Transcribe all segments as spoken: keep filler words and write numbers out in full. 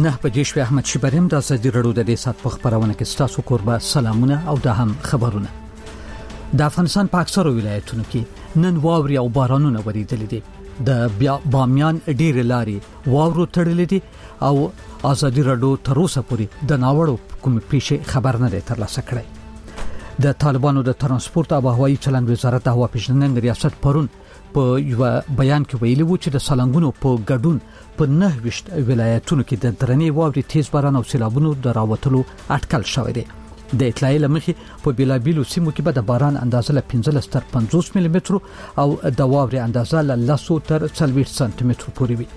نه بجې شوې. احمد شبریم د ازادي راډیو د دې سات په خبرونه کې ستاسو قربا سلامونه او د هم خبرونه. د افغانستان په اکثرو ولایتونو کې نن واوري او بارانونه وریدل دي. د بامیان ډېر لاري واورو تړلې دي او ازادي راډیو تر اوسه پورې د ناوړو کوم پیښې خبر نه دی ترلاسه کړی. د طالبانو د ترانسپورت او هوایي چلند وزارت د هوا پیژندنې ریاست پرون په یو بیان کې ویلي وو چې د سالنګونو په ګډون په نه وشت ولایتونو کې د درنې واوري تیز باران او سیلابونو د راوتلو اټکل شوی دی. د اطلاعي لمخې په بیلابیلو سیمو کې به د باران اندازه له پنځلس تر پنځوس ملي متر او د واوري اندازه له لس تر څلوېښت سانتي متر پورې وي.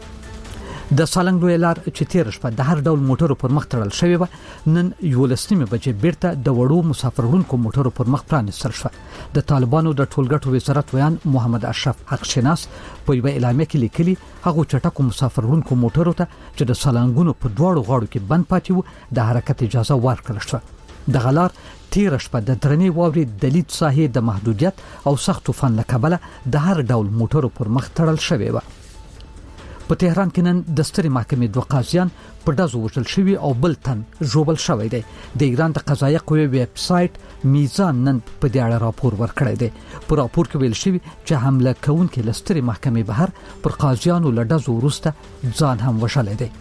د سالنګ لوی لار چې تیر شپه د هر ډول موټرو پر مخ تړل شوی و نن یولسنیمه بجې بیرته د وړو مسافرونکو موټرو پر مخ پرانستل شو. د طالبانو د ټولګټو وزارت ویان محمد اشرف حق شناس په یو اعلامیه کې لیکلي هغه چټکو مسافرونکو موټرو ته چې د سالنګونو په دواړو غاړو کې بند پاتې وو د حرکت اجازه ورکړل شوه. د غلار تیر شپه د درنې واوري د لید ساحې د محدودیت او سخت طوفان له کبله د هر ډول موټرو پر مخ تړل شوی و. په تهران کې نن د سترې محکمې دوه قاضیان په ډزو وژل شوي او بل تن ژوبل شوی دی. د ایران د قضایه قوې ویب سایټ میزان نن په دې اړه راپور ورکړی دی. په راپور کې ویل شوی چې حمله کوونکي له سترې محکمې بهر پر قاضیانو له ډزو وروسته ځان هم وژلی دی.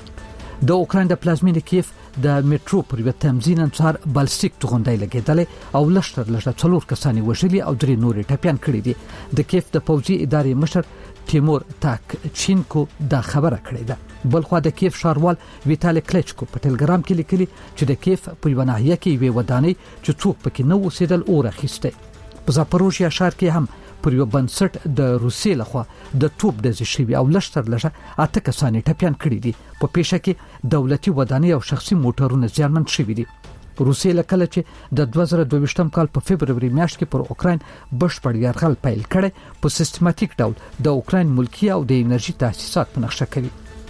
د اوکراین د پلازمینې کیف د میټرو پر یو تمزین انصار بالستیک توغندای لګیدلې او لشتر لږه څلور کسانی وژلي او درې نورې ټپيان کړي دي. د کیف د پوځي ادارې مشر تیمور تاک چینکو دا خبره کړې ده. بلخو د کیف شاروال ویتالی کلیچکو په ټلګرام کې لیکلي چې د کیف په یو ناحیه کې وی ودانۍ چې څوک پکې نه اوسېدل اور اخیسته. په زاپروژیا ښار کې هم پر یو بنسټ د روسیې لخوا د توپ د زشي او لشتر لږه اته کسانی ټپيان کړي دي. په پیښه کې دولتي ودانۍ او شخصي موټرونه زیانمن شوي دي. روسیې لکه چې د دوه زره دوه ویشتم کال په فبرवरी میاشت کې پر اوکراین بشپړ یرغل پیل کړي په سیستماتیک ډول د اوکراین ملکی او د انرژي تاسیسات په نقشه کوي.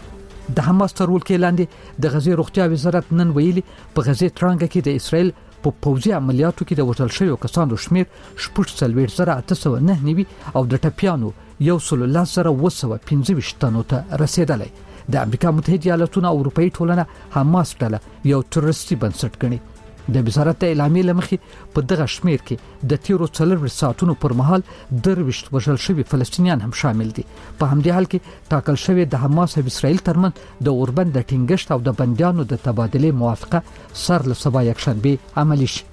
د حماس تر ولکې لاندې د غزې روغتیا وزارت نن ویلي په غزې ترانګه کې د اسرائیل په پوځي عملیاتو کې د وژل شویو کسانو شمیر شپږ څلوېښت زره اته سوه نه نوي او د ټپیانو یو سل لس زره اوه سوه پنځه ویشت تنو ته رسیدلی. د امریکا متحده ایالاتونو او اروپאי ټولنه حماس ډله یو تروریستي بنسټ ګڼي. د وزارت د اعلامیې لمخې په دغه شمیر کې د تیرو څلوېښت ساعتونو پر مهال درویشت وژل شوي فلسطینیان هم شامل دي. په همدې حال کې ټاکل شوی د حماس او اسرائیل ترمنځ د اوربند د ټینګښت او د بندیانو د تبادلې موافقه سر له سبا یکشنبه عملی شي.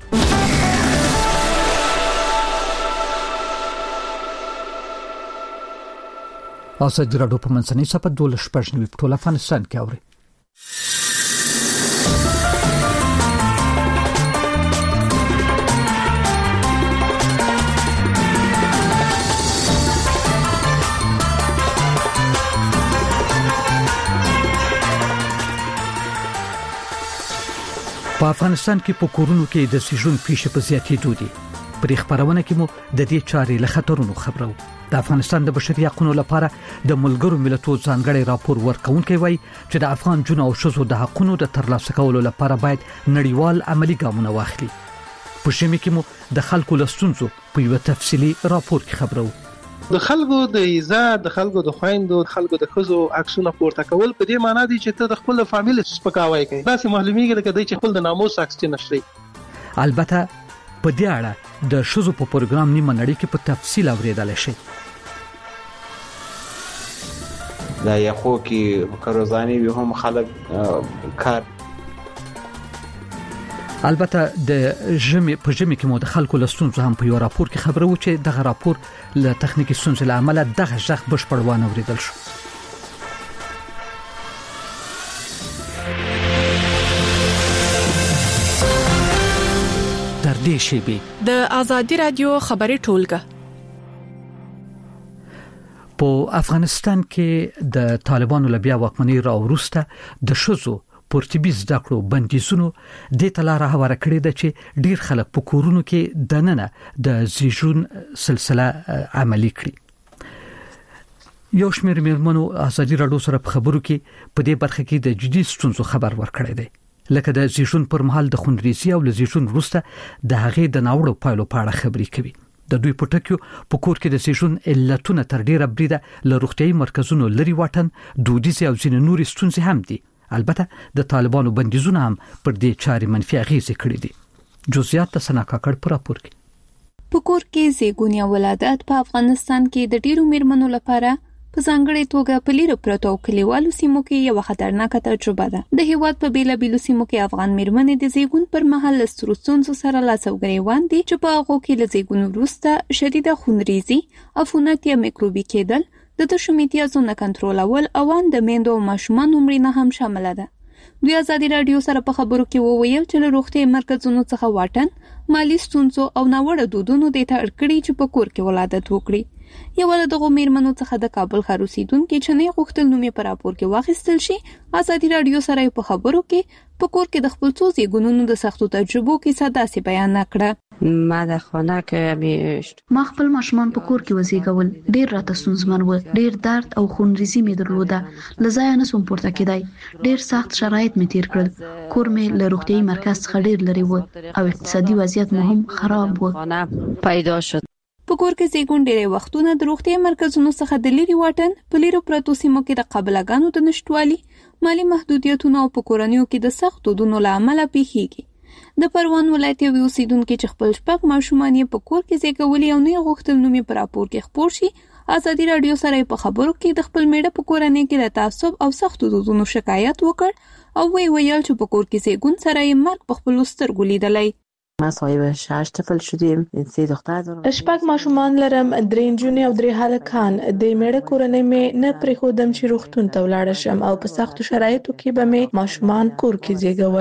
ازادي راډیو په منځنۍ صفحه دولس شپږ نوي په ټول افغانستان کې اوري. په افغانستان کې په کورونو کې د سیژن پیښې په زیاتېدو دي. په خبرونه کې مو د دې چارې له خطرونو خبرو. د افغانستان د بشري حقوقو لپاره د ملګرو ملتونو ځانګړي راپور ورکونکي وایي چې د افغان جنو او شذو د حقوقو د ترلاسه کولو لپاره باید نړیوال عملی ګامونه واخلي. په شمه کې مو د خلکو لستونزو په یو تفصیلی راپور کې خبرو. د خلکو د عزت، د خلکو د خويندو، د خلکو د خزو عکسونه پورته کول په دې معنی دی چې ته د خپل فامیل سپکاوی کوي. دا سه معلومیږي چې چې خپل د ناموس عکس نشري. البته په دې اړه د شذو په پروګرام نیمه نړۍ کې په تفصیل اوریدل شي. دا یخو کې کاروزانی به هم خلک کار. البته د ژمي په ژمي کې مو د خلکو لستونزو هم په یو راپور کې خبره و چې دغه راپور له تخنیکی ستونزو له امله دغه ځخ بشپړ وانه اوریدل شو. تر دې شی د ازادي رادیو خبري ټولګه په افغانستان کې د طالبانو لبیا واکمنۍ راوروسته د شذو پورتبیز دکړو بندیزونو د تلاره هواره کړی د چې ډیر خلک په کورونو کې دننه د زیژون سلسله عملی کړی. یو شمېر میرمنو ازادي راډیو سره په خبرو کې په دې برخه کې د جدي ستونزو خبر ورکړی دی. لکه د زیژون پر مهال د خونریزي او لزیژون وروسته د هغې د ناوړو پایلو په اړه خبرې کوي. د دوی په ټکیو په کور کې د زیژون علتونه تر ډیره بریده له روغتیايي مرکزونو لري واټن، دودیز او ځینې نورې ستونزې هم دي. البته د طالبانو بندیزونه هم پر دې چارې منفي اغیزې کړې دي. جزئیات د سنا کاکړ پر راپور کې. په کور کې زیږون یا ولادت په افغانستان کې د ډیرو میرمنو لپاره په ځانګړې توګه په لیرو پرتو کلیوالو سیمو کې یو خطرناکه تجربه ده. د هیواد په بیلابیلو سیمو کې افغان میرمنې د زیږون پر مهال له سترو ستونزو سره لاس او ګریوان دي چې په هغو کې له زیږون وروسته شدیده خونریزي، عفونت یا میکروبي کېدل، د تشو میتیازو نه کنټرولول او ان د میندو او ماشومانو مړینه هم شامله ده. دوی ازادي رادیو سره په خبرو کې وویل چې له روغتي مرکزونو څخه واټن، مالی ستونزو او ناوړه دودونو د ته اړکړي چې په کور کې ولادت وکړي. یو له دغو میرمنو څخه د کابل ښار اوسیدونکو چې نه غوښتل نوم یې په راپور کې واخیستل شي، ازادي رادیو سره په خبرو کې په کور کې د خپل څو زیږونونو د سختو تجربو کیسه داسې بیان کړه. ما در خانه که میشت ما خپل ماشومان په کور کې وزیږول. ډیر راته ستونزمن و، ډیر درد او خونریزي مې درلوده، لزای نه سوم پورته کېدای. ډیر سخت شرایط مې تیر کړل. کور مې له روغتيایي مرکز څخه ډیر لري و او اقتصادي وضعیت مو هم خراب و. پیدا شد. په کور کې زیږون ډېری وختونه د روغتي مرکزونو څخه د لري واټن، په لیرو پرتو سیمو کې د قابلګانو د نشټوالي، مالی محدودیتونو او په کورنیو کې د سخت دودونو له امله پیښیږي. د پروان ولایت یو اوسیدونکو چې خپل شپږ ماشومان یې په کور کې زیږولي او نه غوښتل نوم یې په راپور کې خپور شي، ازادي رادیو سره په خبرو کې د خپل میړه په کورنۍ کې د تعصب او سخت دودونو شکایت وکړ او وی ویل چې په کور کې زیږون سره یې مرګ په خپل سترګو لیدلی. ما صاحب شش طفل شدیم، سه دختر دارم. شپږ ماشومان لرم، درې نجونې او درې هلکان. د میړه کورنۍ مې نه پرېښودم چې روغتون ته ولاړ شم او په سختو شرایطو کې به مې ماشومان کور کې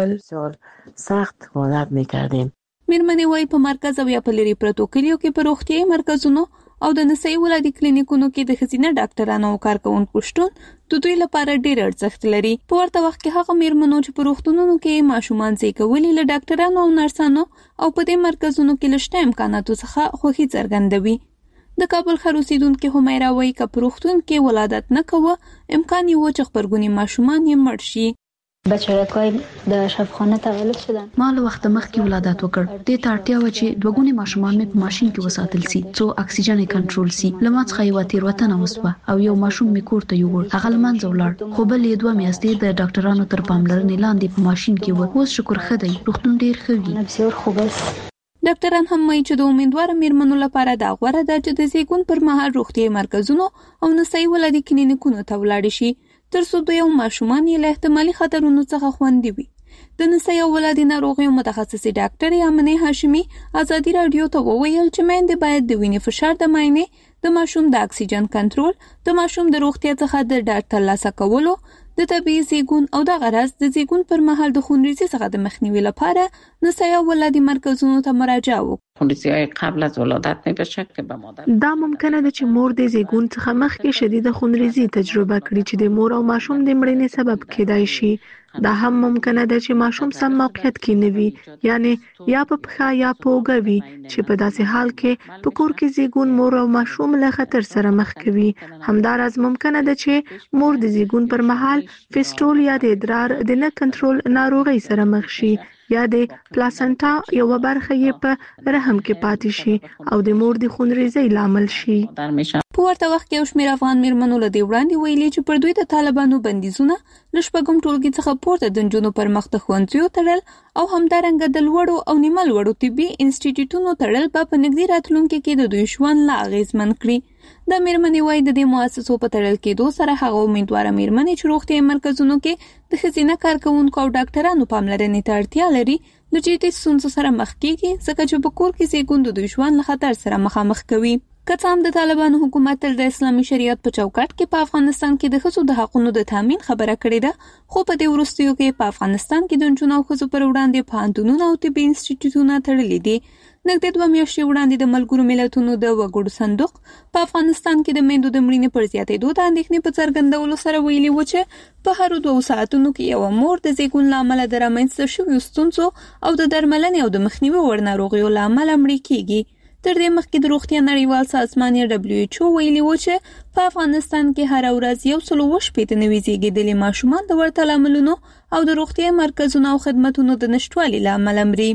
زیږول. سخت ولادت میکردیم. میرمنې وایي په مرکز او یا په لري پرتو کلیو کې په روغتیایي مرکزونو او د نسایي ولادي کلینیکونو کې د ښځینه ډاکټرانو او کارکوونکو شتون د دوی لپاره ډېر ارزښت لري. په ورته وخت کې هغه میرمنو چې په روغتونونو کې ماشومان زیږولي له ډاکټرانو او نرسانو او په دې مرکزونو کې له شته امکاناتو څخه خوښي څرګندوي. د کابل ښار اوسیدونکې همیرا وایي که په روغتون کې ولادت نه کوه، امکان یې و چې خبرګوني ماشومان یې مړ شي. بچه‌های د شفاخانه تولد شدن. ما له وخت مخکې ولادت وکړ. دې ته اړتیا و چې دوه ګونې ماشومان مې په ماشين کې وساتل سي څو اکسیجن یې کنټرول سي. لمه څخه یو تیروتنه وسوه او یو ماشوم مې کور ته یوړ. هغه لمنځه ولاړ، خو بل یې دوه میاشتې د ډاکټرانو تر پاملرنې لاندې په ماشين کې و. اوس شکر خدای روغتون ډیر ښه وي. بسیار خوب است. ډاکټران هم وایي چې د امیدوار میرمنو لپاره دا غوره ده چې د زیږون پر مهال روغتیایي مرکزونو او نسایي ولادي کلینیکونو ته ولاړ شي ترڅو د یو ماشومان یې له احتمالي خطرونو څخه خوندي وي. د نسایي او ولادي ناروغیو متخصصې ډاکټر یامنې هاشمي ازادي رادیو ته وویل چې میندې باید د وینې فشار د معاینې، د ماشوم د اکسیجن کنټرول، د ماشوم د روغتیا څخه د ډاډ ترلاسه کولو، د طبيعي زیږون او د غرض د زیږون پر مهال د خونریزي څخه د مخنیوي لپاره نسایي او ولادي مرکزونو ته مراجعه وکړي. خونریزی‌های قبل از ولادت نمیشه که به مادر دا ممکنه ده چې مور د زیږون څخه مخکې شدیده خونریزي تجربه کړي چې د مور او ماشوم د مړینې سبب کېدای شي. دا هم ممکنه ده چې ماشوم سم موقعیت کې نه وي، یعنی یا په پښه یا په اوږه وي، چې په داسې حال کې په کور کې زیږون مور او ماشوم له خطر سره مخ کوي. همداراز ممکنه ده چې مور د زیږون پر مهال فیسټول یا د ادرار د نه کنټرول ناروغۍ سره مخ شي، یا د پلاسنټا یو برخه یې په رحم کې پاتې شي او د مور د خونریزۍ لامل شي. په ورته وخت کې یو شمېر افغان میرمنو له دې وړاندې ویلي چې پر دوی د طالبانو بندیزونه له شپږم ټولګي څخه پورته د نجونو پر مخ د ښوونځیو تړل او همدارنګه د لوړو او نیمه لوړو طبي انسټیټیوټونو تړل به په نږدې راتلونکي کې د دوی ژوند لا اغېزمن کړي. د میرمنې وایي د دې مؤسسو په تړل کېدو سره هغه امیدواره میرمنې چې روغتیایي مرکزونو کې د ښځینه کارکوونکو او ډاکټرانو پاملرنې ته اړتیا لري له جدي ستونزو سره مخ کېږي، ځکه چې په کور کې زیږون د دوی ژوند له خطر سره مخامخ کوي. که څه هم د طالبانو حکومت تل د اسلامي شریعت په چوکاټ کې په افغانستان کې د ښځو د حقونو د تامین خبره کړې ده، خو په دې وروستیو کې په افغانستان کې د نجونو او ښځو پر وړاندې پوهنتونونه او طبي انسټیټیوټونه تړلي دي. نږدې دوه میاشتې وړاندې د ملګرو ملتونو د وګړو صندوق په افغانستان کې د میندو د مړینې پر زیاتېدو د اندېښنې په څرګندولو سره ویلي و چې په هرو دوو ساعتونو کې یوه مور د زیږون له امله د رامنځته شویو ستونزو او د درملنې او د مخنیوي وړ ناروغیو له امله مړې کېږي. تر دې مخکې د روغتیا نړیوال سازمان یا دبلیو ایچ او ویلي و چې په افغانستان کې هره ورځ یو سل اووه شپېته نوي زیږېدلي ماشومان د ورته لاملونو او د روغتیا مرکزونو او خدمتونو د نشتوالي له امله مري.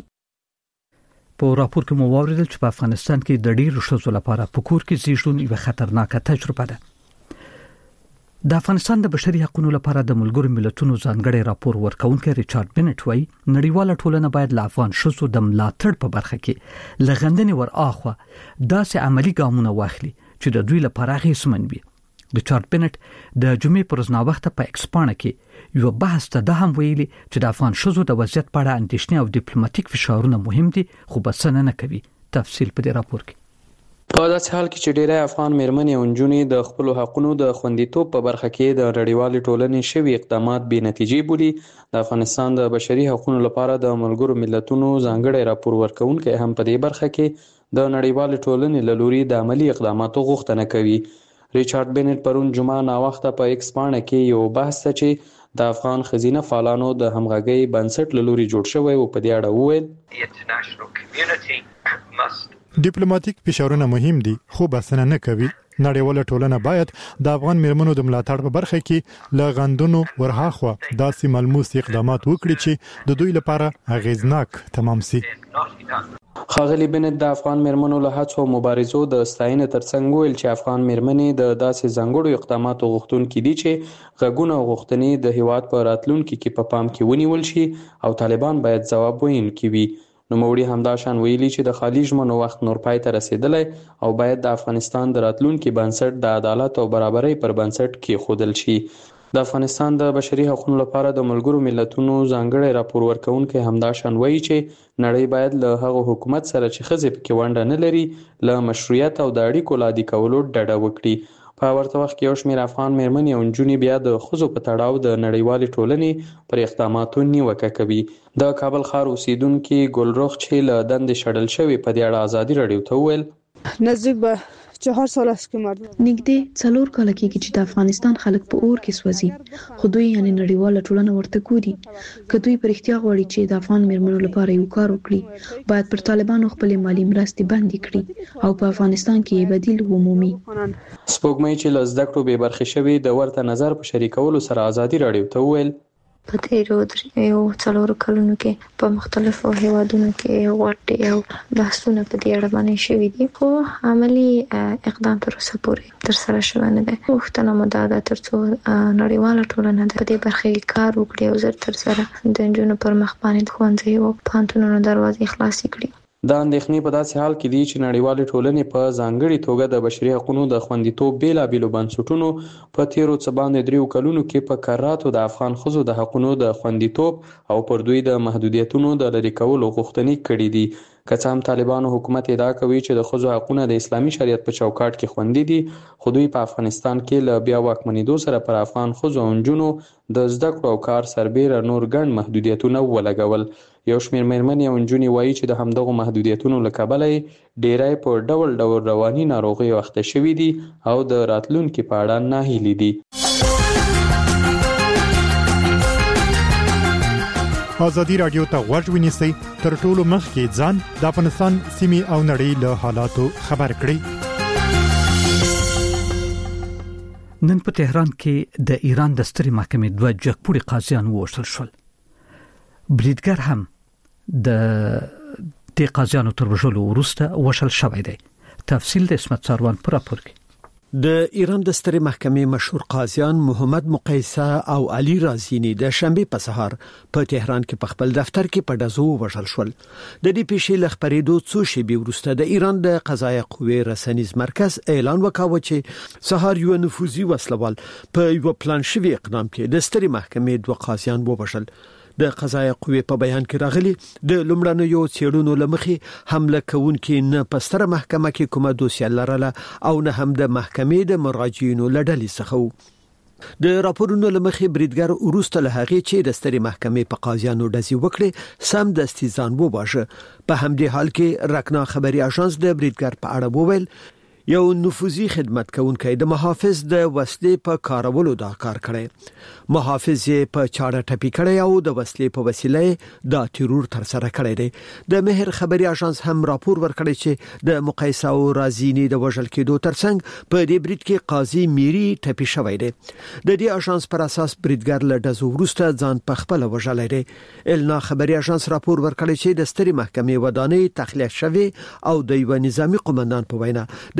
په راپور کې مو واوریدل چې په افغانستان کې د ډېرو ښځو لپاره په کور کې زیږون یوه خطرناکه تجربه ده. د افغانستان د بشري حقوقو لپاره د ملګرو ملتونو ځانګړي راپور ورکونکي ریچارډ بنټ وایي نړیواله ټولنه باید له افغان شوزو د ملاتړ په برخه کې لغندنې ور اخوا داسې عملی ګامونه واخلي چې د دوی لپاره هیڅمن وي. ریچارډ بنټ د جمعې پر ورځ ناوخته په ایکسپانه کې یو بحث ته د هم ویلي چې د افغان شوزو د وضعیت په اړه اندېښنې او ډیپلوماټیک فشارونه مهم دي خو بسنه نه کوي. تفصیل په دې راپور کې. په داسې حال کې چې ډېری افغان میرمنې او نجونې د خپلو حقونو د خوندیتوب په برخه کې د نړیوالې ټولنې شوي اقدامات بې نتیجې بولي، د افغانستان د بشري حقوقو لپاره د ملګرو ملتونو ځانګړی راپور ورکونکی هم په دې برخه کې د نړیوالې ټولنې له لوري د عملي اقداماتو غوښتنه کوي. ریچارډ بنټ پرون جمعه ناوخته په ایکس پاڼه کې یو بحث ته چې د افغان ښځینه فعالانو د همغږۍ بنسټ له لوري جوړ شوی او په دې اړه وویل ډیپلوماټیک فشارونه مهم دي خو بسنه نه کوي. نړیواله ټولنه باید د افغان میرمنو د ملاتړ په برخه کې له غندونو ورهاخوا داسې ملموس اقدامات وکړي چې د دوی لپاره اغیزناک تمام شي. ښاغلي بنټ د افغان میرمنو له هڅو مبارزو د ستاینې ترڅنګ ویل چې افغان میرمنې د داسې ځانګړو اقداماتو غوښتونکي دي چې غږونه او غوښتنې د هیواد په راتلونکي کې په پام کې ونیول شي او طالبان باید ځواب ویونکي وي. نوموړي همداشان ویلي چې د خالي ژمنو وخت نور پای ته رسیدلی او باید د افغانستان د راتلونکي بنسټ د عدالت او برابرۍ پر بنسټ کېښودل شي. د افغانستان د بشري حقوقو لپاره د ملګرو ملتونو ځانګړی راپور ورکونکی همداشان وایي چې نړۍ باید له هغه حکومت سره چې ښځې پکې ونډه نه لري له مشروعیت او د اړیکو لا عادي کولو ډډه وکړي. په ورته وخت کې یو شمېر افغان میرمنې او نجونې بیا د ښځو په تړاو د نړیوالې ټولنې پر اقداماتو نیوکه کوي. د کابل ښار اوسیدونکي ګلرخ چې له دندې شړل شوي په دې اړه ازادي راډیو ته وویل نزدیک به چهار سال است که مردم نږدې څلور کاله کېږي چې د افغانستان خلک په اور کې سوځي خو دوی یعنی نړیواله ټولنه ورته ګوري. که دوی په رښتیا غواړي چې د افغان میرمنو لپاره یو کار وکړي باید پر طالبانو خپلې مالي مرستې بندې کړي او په افغانستان کې یې بدیل ومومي. سپوږمۍ چې له زده کړو بې برخې شوې د ورته نظر په شریکولو سره ازادي راډیو ته وویل په تیرو یو څلورو کلونو کې په مختلفو هیوادونو کې غونډې او بحثونه په دې اړه باندې شوي دي خو عملی اقدام تر اوسه پورې ترسره شوی نه دی. غوښتنه مو دا ده تر څو نړیواله ټولنه په دې برخه کې کار وکړي او زر تر سره د نجونو پر مخ باندې د ښوونځیو او پوهنتونونو دروازې خلاصې کړي. دا اندېښنې په داسې حال کې دي چې نړیوالې ټولنې په ځانګړې توګه د بشري حقوقو د خوندیتوب بېلابېلو بنسټونو په تیرو څه باندې دریو کلونو کې په کراتو د افغان ښځو د حقوقو د خوندیتوب او پر دوی د محدودیتونو د لرې کولو غوښتنې کړې دي. که څه هم طالبانو حکومت ادعا کوي چې د ښځو حقونه د اسلامي شریعت په چوکاټ کې خوندي دي خو دوی په افغانستان کې له بیا واکمنېدو سره پر افغان ښځو او نجونو د زده کړو او کار سربیره نور ګڼ محدودیتونه ولګول. یو شمېر میرمنې او نجونې وایي چې د همدغو محدودیتونو له کبله یې ډیری په ډول ډول رواني ناروغیو اخته شوي دي او د راتلونکي په اړه ناهیلي دي. ازادي راډیو ته غوږ ونیسئ تر ټولو مخکې ځان د افغانستان سیمې او نړۍ له حالاتو خبر کړئ. نن په تهران کې د ایران د سترې محکمې دوه جګپوړي قاضیان ووژل شول. بریدګر هم د دې قاضیانو تر وژلو وروسته وژل شوی دی. تفصیل د اسمت ساروان پر راپور کې. د ایران د سترې محکمې مشهور قاضیان محمد مقیسه او علي رازینی د شنبه په سهار په تهران کې په خپل دفتر کې په ډزو وژل شول. د دې پیښې له خبرېدو څو شېبې وروسته د ایران د قضایه قوې رسنیز مرکز اعلان وکاوه چې سهار یو نفوذي وسلوال په یو پلان شوی اقدام کې د سترې محکمې دوه قاضیان ووژل. د قضایه قوې په بیان کې راغلي د لومړنیو څېړنو لمخې حمله کوونکي نه په ستره محکمه کې کومه دوسیه لرله او نه هم د محکمې د مراجعینو له ډلې څخه وو. د راپورونو لمخې بریدګر وروسته له هغې چې د سترې محکمې په قاضیانو ډزې وکړې سم دستي ځان وواژه. په همدې حال کې رکنا خبري اژانس د بریدګر په اړه وویل یو نفوذي خدمت کوونکی د محافظ د وسلې په کارولو دا کار کړی. محافظ یې په چاړه ټپي کړی او د وسلې په وسیله دا تیرور تر سره کړی دی. د مهر خبري اژانس هم راپور ورکړی چې د مقیسه او رازینی د وژل کېدو ترڅنګ په دې برید کې قاضي میری ټپي شوی دی. د دې اژانس پر اساس بریدګر له ډزو وروسته ځان په خپل وژلی دی. النا خبري اژانس راپور ورکړی چې د سترې محکمې ودانۍ تخلیه شوې او د یو نظامی قومندان په وینا د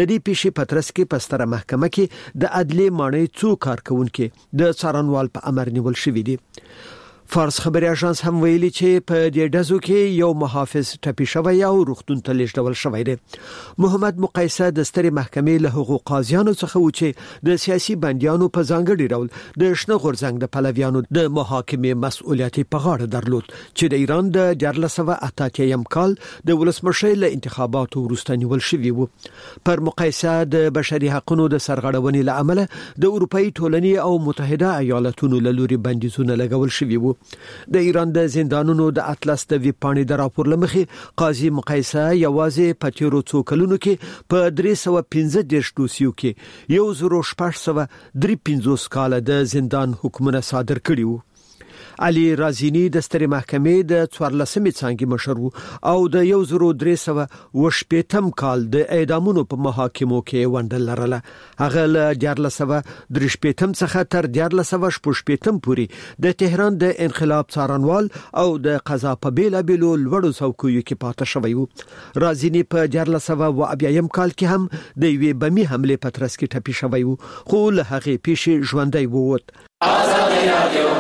دې پیښې په ترڅ کې په ستره محکمه کې د عدلي ماڼۍ څو کارکونکو د څارنوال په امر نیول شوی دي. فارس خبري اژانس هم ویلي چې په دې ډزو کې یو محافظ ټپي شوی او روغتون ته لیږدول شوی دی. محمد مقایسه د سترې محکمې له هغو قاضیانو څخه و چې د سیاسي بندیانو په ځانګړي ډول د شنه غورځنګ د پلویانو د محاکمې مسؤلیت په غاړه درلود چې د ایران د دیارلس سوه اته اتیا کال د ولسمشر له انتخاباتو وروسته نیول شوی و. پر مقایسه د بشري حقوقو د سرغړونې له امله د اروپאי ټولنې او متحده ایالاتونو له لوري بندیزونه لګول شوی و. د ایران د زندانونو د اطلس د وی پاڼې د راپور لمخې قاضي مقایسه یوازې په تیرو څو کلونو کې په درې سوه پنځه دېرش دوسیو کې یو زرو شپږ سوه درې پنځوس کاله د زندان حکمونه صادر کړي وو. علي رازینی د سترې محکمې د څوارلسمې څانګې مشر وو او د یو زرو درې سوه اوه شپېتم کال د اعدامونو په محاکمو کې ونډه لرله. هغه له دیارلس سوه درې شپېتم څخه تر دیارلس سوه شپږ شپېتم پورې د تهران د انقلاب څارنوال او د قضا په بیلابیلو لوړو څوکیو کې پاتې شوی وو. رازینی په دیارلس سوه اوه اویایم کال کې هم د یوې بمي حملې په ترڅ کې ټپي شوی وو خو له هغې پیښې ژوندی ووت. آزادي رادیو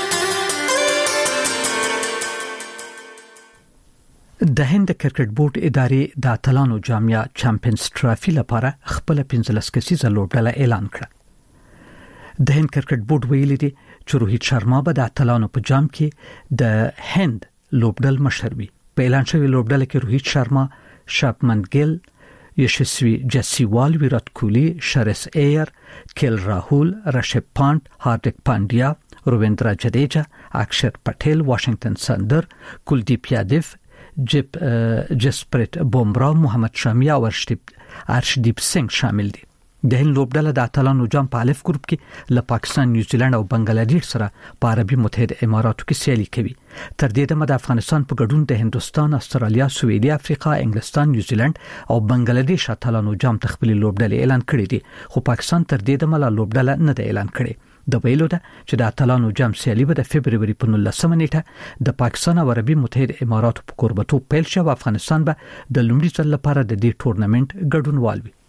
د هند کرکټ بورډ ادارې د اتلانو جامعه چمپیونز ټرافي لپاره خپل پنځلس کسیزه لوبډله اعلان کړه. د هند کرکټ بورډ ویلي دی چې روهیت شرما به د اتلانو په جام کې د هند لوبډل مشر وي. په اعلان شوی لوبډله کې روهیت شرما، شاپمن ګیل، یشسوی جسیوال، ویرات کوهلی، شرس ایر، کیل راهول، رشب پانت، هاردک پانډیا، رویندرا جډیجا، اکشر پټیل، واشنگټن سندر، کلدیپ یادیو، جپ جسپریت بومرا، محمد شامی او ارشدیپ سنگ شامل دي. د هند لوبډله د اتلانو جام په الف ګروپ کې له پاکستان، نیوزیلند او بنگلاديش سره په عربي متحده اماراتو کې سیالي کوي. تر دې دمه د افغانستان په ګډون د هندستان، استرالیا، سویډي افریقا، انګلستان، نیوزیلند او بنگلاديش اتلانو جام تخپل لوبډله اعلان کړی دي خو پاکستان تر دې دمه لا لوبډله نه ده اعلان کړې. د ویلو ده چې د اتلانو جام سیالي به د فبرवरी په نولسمه نیټه د پاکستان او عربي متحده اماراتو په کوربتوب پیل شي او افغانستان به د لومړي ځل لپاره د دې ټورنمنت ګډونوال وي.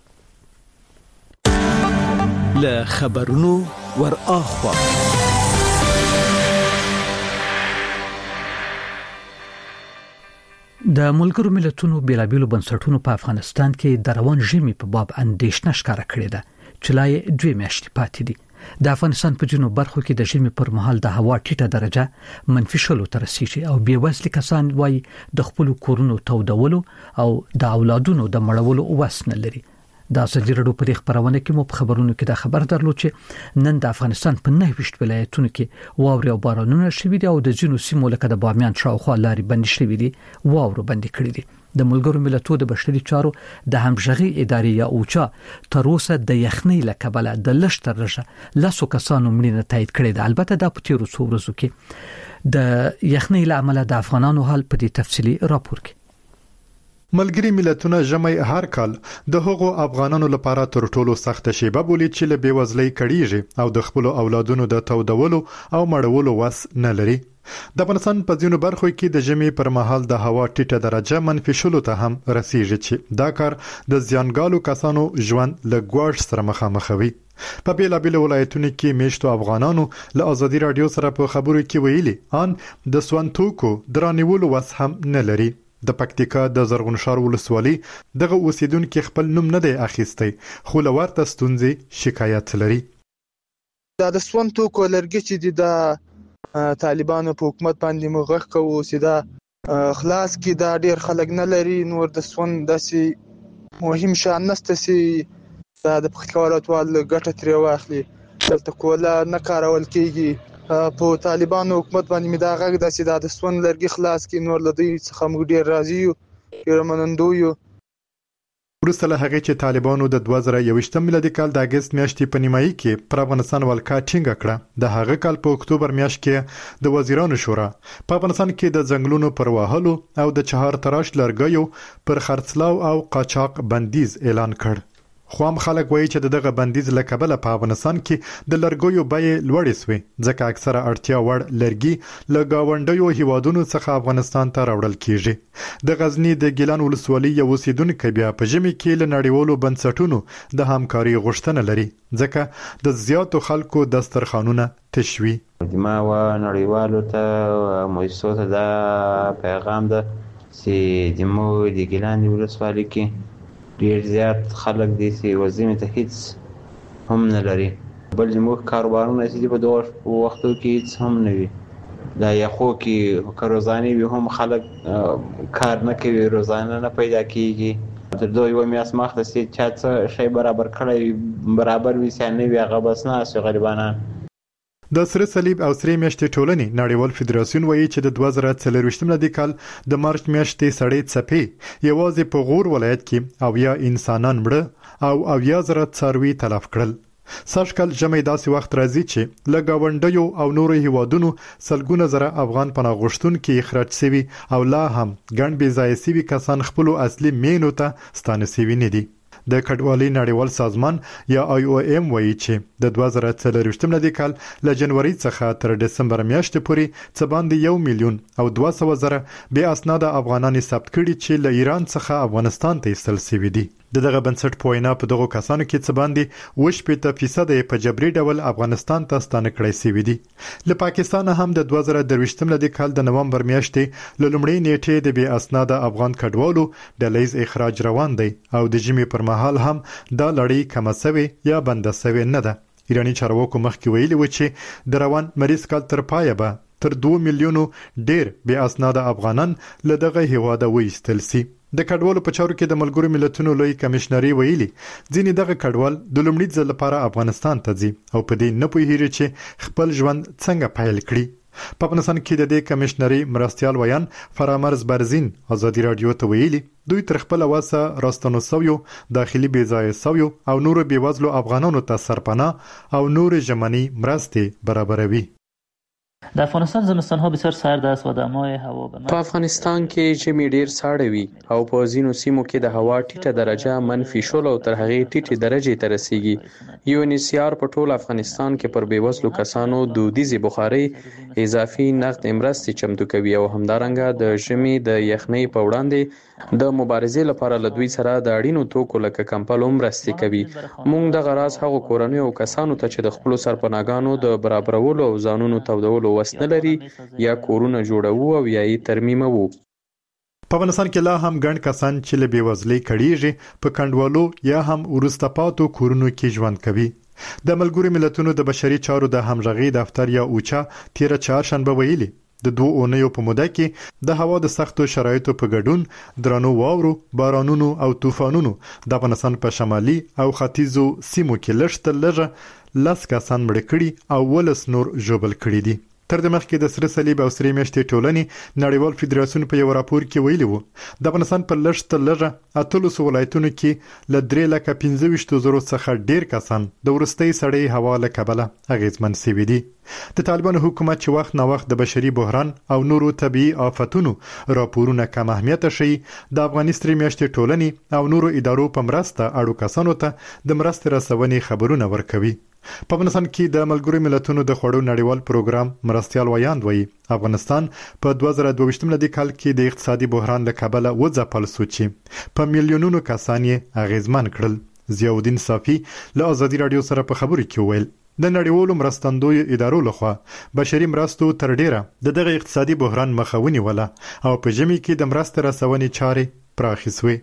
له خبرونو ور اخوا د ملګرو ملتونو بیلابیلو بنسټونو په افغانستان کې د روان ژمي په باب اندېښنه ښکاره کړې ده چې لا یې دوه میاشتې پاتې دي. د افغانستان په جنوب برخو کې د ژمي پر مهال د هوا ټیټه درجه منفي شلو ته رسیږي او بیوزلي کسان وايي د خپل کورونو تودولو او د اولادونو د مړولو وس نه لري. د ازادي راډیو په خبرونه کې مو په خبرونو کې دا خبر درلود چې نن د افغانستان په نه ویشت ولایتونو کې واوري او بارانونه شوي دي او د ځینو سیمو لکه د بامیان شاوخوا لارې بندي شوي دي، واورو بندي کړي دي. د ملګرو ملتونو د بشري چارو د همغږي ادارې یا اوچا تر اوسه د یخنۍ لکبله د لشتر رشه لاسو کسانو مړینه تایید کړې ده. البته د پټیرو څو ورځو کې د یخنۍ لامل د افغانانو حال په دې تفصیلی راپور کې. ملګری ملتونه ژمي هر کال د هغو افغانانو لپاره تر ټولو سخت شیبه بولي چې له بیوزلۍ کړيږي او د خپل اولادونو د تودولو او مړولو وس نه لري. د افغانستان په ځینو برخو کې د ژمي پر مهال د هوا ټیټه درجه منفي شلو ته هم رسیږي چې دا کار د زیانګالو کسانو ژوند له ګواښ سره مخامخ وي. په بیلابیلو ولایتونو کې میشتو افغانانو له ازادي رادیو سره په خبرو کې ویلي ان د سوانتوکو درانیولو وس هم نه لري. د پکتیکا د زرغونشار ولسوالۍ دغه اوسیدونکو خپل نوم نه دی اخیستی خو لورته ستونزې شکایت لري. دا د سوانتوکو لرګي چې د طالبانو په حکومت باندې مغخ کوو چې دا خلاص کې دا ډیر خلک نه لري، نور د سون داسې مهم شان نشته چې دا د پکتیکا ولایتوال ګټه ترې واخلي. دلته کوله نه کارول کېږي. په طالبانو حکومت باندې مې دا غږ داسې دا د سون لرګي خلاص کې، نور له دوی څخه موږ ډیر راضي یو، ډیر منندو یو. وروسته له هغې چې طالبانو د دوه زره یوویشتم میلادي کال د اګست میاشتې په نیمایي کې پر افغانستان ولکه ټینګه کړه، د هغه کال په اکتوبر میاشت کې د وزیرانو شورا په افغانستان کې د ځنګلونو پر وهلو او د چهار تراش لرګیو پر خرڅلاو او قاچاق بندیز اعلان کړ. خو هم خلک وایي چې دغه بندیز له کبله په افغانستان کې د لرګیو بیې لوړې سوې، ځکه اکثره اړتیا وړ لرګي له ګاونډیو هیوادونو څخه افغانستان ته راوړل کیږي. د غزنی د ګیلان ولسوالۍ یو اوسیدونکی بیا په ژمي کې له نړیوالو بنسټونو د همکاري غوښتنه لري، ځکه د زیاتو خلکو دسترخوانونه تشوي. ما و نړیوالو ته مؤسسو ته دا پیغام ده چې د مو د ګیلان ولسوالۍ کې ډیر زیات خلک دي چې وزمې ته هیڅ هم نه لري، بل زموږ کاروبارونه چې په دغه وختو کې هیڅ هم نه وي. دا یخو کې که روزانه وي هم خلک کار نه کوي، روزانه نه پیدا کیږي. تر دوی یوه میاشت مخته چې چا څه شی برابر کړی برابر وي چې نه وي، هغه بس ناست وي غریبانان. د سره صلیب او سره میاشتې ټولنې نړیوال فدراسیون وایي چې د دوه زره څلرویشت میلادي کال د مارچ میاشتې سړې څپې یوازې په غور ولایت کې اویا انسانان مړه او اویا زره څاروي تلف کړل. سږکال ژمی داسې وخت راځي چې له ګاونډیو او نورو هیوادونو سلګونه زره افغان پناه غوښتونکي اخراج شوي او لا هم ګڼ بې ځایه شوي کسان خپلو اصلي مینو ته ستانه شوي نه دي. د کډوالۍ نړیوال سازمان یا آی او ایم وایي چې د دوه زره څلرویشت میلادي کال له جنوري څخه تر دسمبر میاشتې پورې څه باندې یو میلیون او دوه سوه زره بې اسناده افغانان ثبت کړي چې له ایران څخه افغانستان ته ایستل شوي دي. د دغه بنسټ په وینا په دغو کسانو کې څه باندې اووه شپېته فیصده یې په جبري ډول افغانستان ته ستانه کړی شوي دي. له پاکستانه هم د دوه زره درویشت میلادي کال د نومبر میاشتې له لومړۍ نیټې د بې اسناده افغان کډوالو ډلیز اخراج روان دی او د ژمي پر مهال هم دا لړۍ کمه سوې یا بنده سوې نه ده. ایراني چارواکو مخکې ویلي و چې د روان مریض کال تر پایه به تر دوه میلیونو ډیر بې اسناده افغانان له دغه هیواده وایستل شي. د کډوالو په چارو کې د ملګرو ملتونو لوی کمشنري ویلي ځینې دغه کډوال د لومړي ځل لپاره افغانستان ته ځي او په دې نه پوهیږي چې خپل ژوند څنګه پیل کړي. په افغانستان کې د دې کمشنري مرستيال ویان فرامرز برزین ازادي رادیو ته ویلي دوی تر خپل واسه راستنو سویو داخلي بې ځای سویو او نور بې وزلو افغانانو ته سرپناه او نور ژمنی مرستې برابروي. در افغانستان زمستان ها بسیار سرد است و دمای هوا به په افغانستان کې ژمي ډیر ساړه وي او په ځینو سیمو کې د هوا ټیټه درجه منفي شل او تر هغې ټیټې درجې ته رسیږي. یو ان ایس سی آر په ټول افغانستان کې پر بیوزلو کسانو دودیزې بخارۍ اضافي نقد مرستې چمتو کوي او همدارنګه د ژمي د یخنۍ په وړاندې د مبارزې لپاره له دوی سره د اړینو توکو لکه کمپلو مرستې کوي. موږ دغه راز هغو کورنیو او کسانو ته چې د خپلو سرپناهګانو د برابرولو او ځانونو تودولو وس نه لري یا کورونه جوړوو او یا یې ترمیموو. په افغانستان کې لا هم ګڼ کسان چې له بېوزلۍ کړیږي په کنډوالو یا هم وروسته پاتو کورونو کې ژوند کوي. د ملګرو ملتونو د بشري چارو د همغږۍ دفتر یا اوچا تیره چهارشنبه ویلي د دوه اونیو په موده کې د هوا د سختو شرایطو په ګډون درنو واورو، بارانونو او طوفانونو د افغانستان په شمالي او ختیځو سیمو کې لږ تر لږه لس کسان مړه کړي او ولس نور ژوبل کړي دي. تر د مخکې د سره صلیب او سره میاشتې ټولنې نړیوال فدراسیون په یو راپور کې ویلي وو د افغانستان په لږ تر لږه اتلس ولایتونو کې له درې لکه پنځه ویشت زرو څخه ډیر کسان د وروستۍ سړې هوا له کبله اغیزمن شوي دي. د طالبانو حکومت چې وخت نه وخت د بشري بحران او نورو طبيعي آفتونو راپورونه کم اهمیت شي د افغاني سره میاشتې ټولنې او نورو ادارو په مرسته اړو کسانو ته د مرستې رسونې خبرونه ورکوي. په افغانستان کې د ملګرو ملتونو د خوړو نړیوال پروګرام مرستيال ویاند وایي افغانستان په دوه زره دوه ویشت میلادي کال کې د اقتصادي بحران له کبله وځپل شو چې په میلیونونو کسان یې اغیزمن کړل. ضیاءالدین صافي له ازادي رادیو سره په خبرو کې ویل د نړیوالو مرستندوی ادارو لخوا بشري مرستو تر ډیره د دغه اقتصادي بحران مخه ونیوله او په ژمي کې د مرستې رسونې چارې پراخې شوې.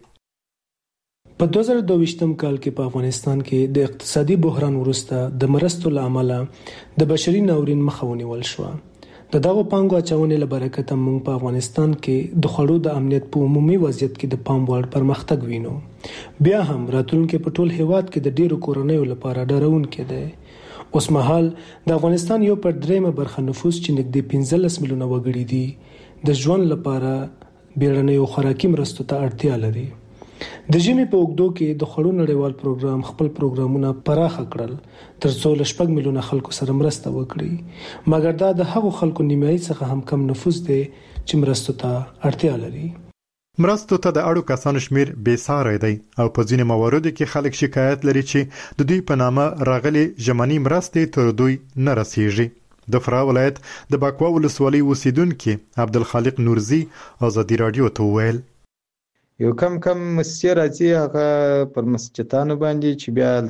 په دوه زره دوه ویشتم کال کې په افغانستان کې د اقتصادي بحران وروسته د مرستو له امله د بشري ناورین مخه ونیول شو. د دغه پانګو اچونې له برکته موږ په افغانستان کې د خوړو د امنیت په عمومي وضعیت کې د پام وړ پرمختګ وینو. بیا هم راتلونکي په ټول هیواد کې د ډیرو کورنیو لپاره ډارونکی دی. اوس مهال د افغانستان یو پر دریمه برخه نفوس چې نږدې پنځلس میلیونه وګړي دي د ژوند لپاره بیړنیو خوراکي مرستو ته اړتیا لري. د ژمي په اوږدو کې د خوړو نړیوال پروګرام خپل پروګرامونه پراخه کړل ترڅو له شپږ میلیونه خلکو سره مرسته وکړي، مګر دا د هغو خلکو نیمایي څخه هم کم نفوس دی چې مرستو ته اړتیا لري. مرستو ته د اړو کسانو شمیر بې ساری دی او په ځینې مواردو کې خلک شکایت لري چې د دوی په نامه راغلي ژمنی مرستې تر دوی نه رسیږي. د فراه ولایت د باکوا ولسوالۍ اوسیدونکي عبدالخالق نورزي ازادي رادیو ته وویل یو کم کم مسجد راځي هغه پر مسجدانو باندې چې بیا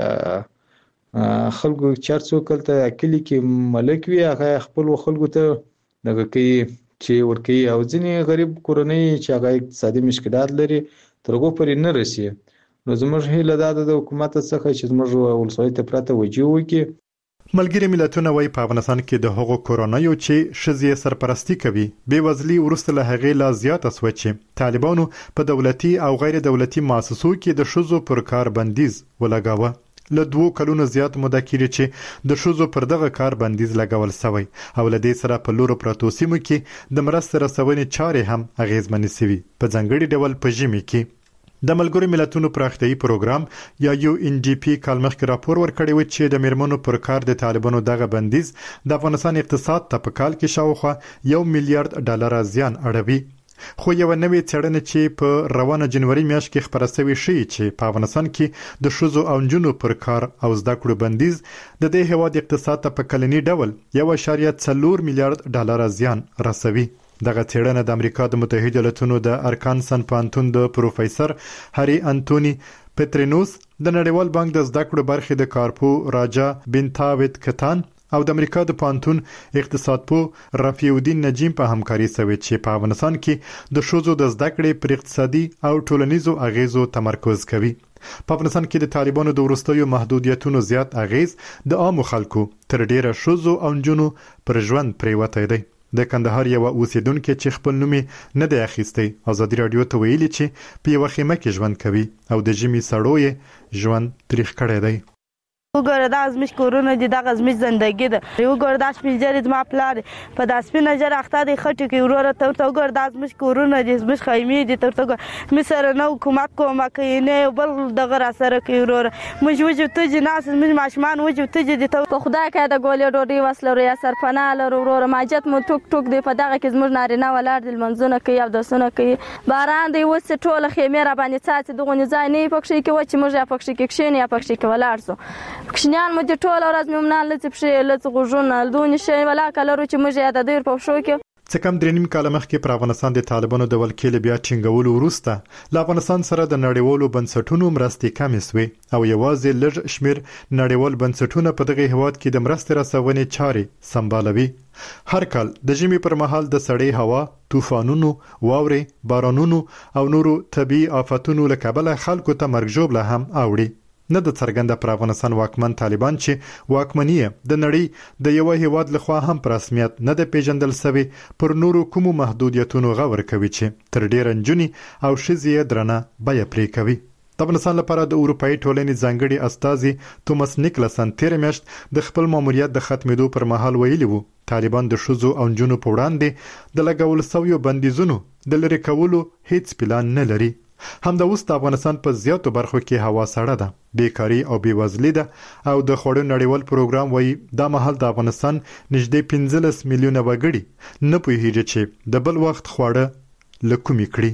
هلته خلکو چرڅو کلته کلی کې ملک وي هغه خپل خلکو ته دغه کوي چې ورکی او ځینې غریب کورنۍ چې هغه اقتصادي مشکلات لري ترغو پرې نه رسي. نو زموږ هیله دا ده د حکومت څخه چې زموږ ولسوالۍ ته پرته وجه وکړي. ملګري ملتونه وايي په افغانستان کې د هغو کورنیو چې ښځې سرپرستی کوي بېوزلي وروسته له هغې لا زیاته سوه چې طالبانو په دولتي او غیر دولتي مؤسسو کې د ښځو پر کار بندیز ولګاوه. له دوو کلونو زیات موده کېږي چې د ښځو پر دغه کار بندیز لګول سوی او له دې سره په لورو پرتو سیمو کې د مرستې رسونې چارې هم اغېزمنې سوي په ځانګړي ډول په ژمي کې. د ملګرو ملتونو پراختیایي پروګرام یا یو ان ډي پي کال مخکې راپور ورکړی و چې د میرمنو پر کار د طالبانو دغه بندیز د افغانستان اقتصاد ته په کال کې شاوخوا یو میلیارډ ډالر زیان اړوي. خو یو نوې څېړنه چې په روانه جنوري میاشت کې خبره شوې ښیي چې په افغانستان کې د ښځو او نجونو پر کار او زده کړو بندیز د دې هېواد اقتصاد ته په کلني ډول یو اعشاریه څلور میلیارډ ډالر زیان رسوي. دغه څېړنه د امریکا د متحده ایالاتونو د ارکانسن پوهنتون د پروفیسر هری انتونی پترینوس د نړیوال بانک د زده کړو برخې د کارپو راجا بنتاوت کتان او د امریکا د پوهنتون اقتصاد پوه رفیع الدین نجیم په همکاري سوي چې په افغانستان کې د ښځو د زده کړې پر اقتصادي او ټولنیزو اغیزو تمرکز کوي. په افغانستان کې د طالبانو د وروستیو محدودیتونو زیات اغیز د عامو خلکو تر ډیره ښځو او نجونو پر ژوند پریوتی دی. د کندهار یو اوسیدونکو چې خپل نوم نه دی اخیستی ازادي رادیو ته ویلي چې په یو خیمه کې ژوند کوي او د ژمي سړو یې ژوند تریخ کړی دی. وګوره دا زموږ کورونه دي دغه زموږ زندګي ده. وګوره دا سپین ږیری زما پلار په دا سپینه ږیره اخته دی خټې کې وروره ته ورته وګوره دا زموږ کورونه دي زموږ خیمې دي ته ورته وګوره زموږ سره نه حکومت کومک کوي نه یو بل دغه راسره کوي وروره موږ وجو تجې ناست زموږ ماشومان وجو تجې دي ته په خدای که د ګولې ډوډۍ وس لرو یا سرپناه لرو وروره ماجت مو ټوک ټوک دی په دغه کې زموږ نارینه ولاړ دي لمنځونه کوي اودسونه کوي باران دی اوس ټوله خیمې راباندې څاڅي دغونې ځای نه یې پکښې کې و چې موږ یا پکښې کې کښېنو یا پکښې کې ولاړ سو کوچنیان مو ټول ورځ مې منا لڅ پښې لڅ غوږونه دونې شي ولا کلرو چې موږ یا د دیر په شو کې څه کم درې نیم کال مخکې پر افغانستان د طالبانو د ولکې بیا ټینګولو وروسته له افغانستان سره د نړیوالو بنسټونو مرستې کمې سوې او یوازې لږ شمیر نړیوال بنسټونه په دغه هیواد کې د مرستې رسونې چارې سمبالوي. هر کال د ژمي پر مهال د سړې هوا، طوفانونو، واورې، بارانونو او نورو طبي آفتونو له کبله خلکو ته مرګ ژوبله هم اوړي. نه د څرګنده پر افغانستان واکمن طالبان چې واکمني د نړۍ د یو هیواد لخوا هم پر رسمیت نه د پیژندل سوي پر نورو کومو محدودیتونو غور کوي چې تر ډیر انجونی او شذې درنه بیا پرې کوي. د افغانستان لپاره د اروپאי ټولنې ځانګړي استازي توماس نیکلسن تیر میاشت د خپل ماموریت د ختمېدو پر مهال ویلي وو طالبان د ښځو او نجونو په وړاندې د لګول شویو بندیزونو د لرې کولو هیڅ پلان نه لري. همدا اوس د افغانستان په زیاتو برخو کې هوا سړه ده، بیکاری او بیوزلي ده او د خوړو نړیوال پروګرام وایي دا مهال د افغانستان نږدې پنځلس میلیونه وګړي نه پوهیږي چې د بل وخت خواړه له کومې کړي.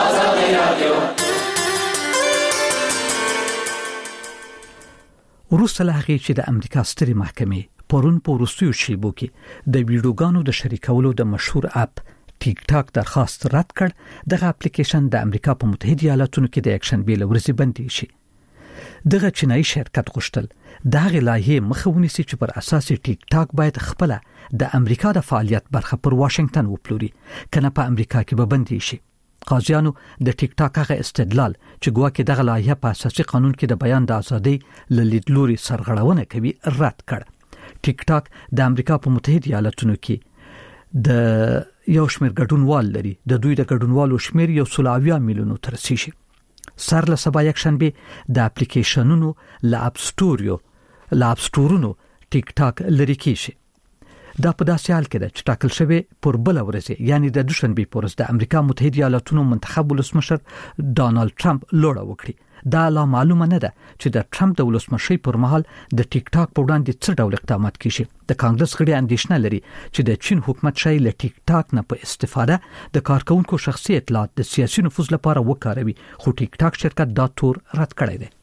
وروسته له هغې چې د امریکا سترې محکمې پرون په وروستیو شیبو کې د ویډیوګانو د شریکولو د مشهور اپ ټیک ټاک درخواست رد کړ، دغه اپلیکیشن د امریکا په متحده ایالاتونو کې د یکشنبې له ورځې بندي شي. دغه چینایي شرکت غوښتل د هغې لایحې مخه ونیسي چې پر اساس ټیک ټاک باید خپله د امریکا د فعالیت برخه پر واشنگټن وپلوري کنه په امریکا کې به بندي شي. قاضیانو د ټیک ټاک هغه استدلال چې ګواکې دغه لایحه په اساسي قانون کې د بیان د ازادۍ له لیدلوري سرغړونه کوي رد کړ. ټیک ټاک د امریکا په متحده ایالاتونو کې د یو شمېر ګډونوال لري، د دوی د ګډونوالو شمېر یو سل اویا میلیونو ته رسیږي. سر له سبا یکشنبه د اپلیکیشنونو له اپ سټوریو له اپ سټورونو ټیک ټاک لري کیږي. دا په داسې حال کې ده چې ټاکل شوی پر بل ورځ یعنی د دوشنبه پر ورځ د امریکا متحده ایالاتونو منتخب ولسمشر ډانلډ ټرمپ لوړه وکړي دا لا معلومه نه ده چې د ټرمپ د ولسمشي پر مهال د ټیک ټاک په وړاندې څه ډول اقدامات کیږي. د کانګرس غړي اندېښنه لري چې د چین حکومت شای له ټیک ټاک نه په استفاده د کارکونکو شخصي اطلاعات د سیاسي نفوذ لپاره وکاروي، خو ټیک ټاک شرکت دا تور رد کړی دی.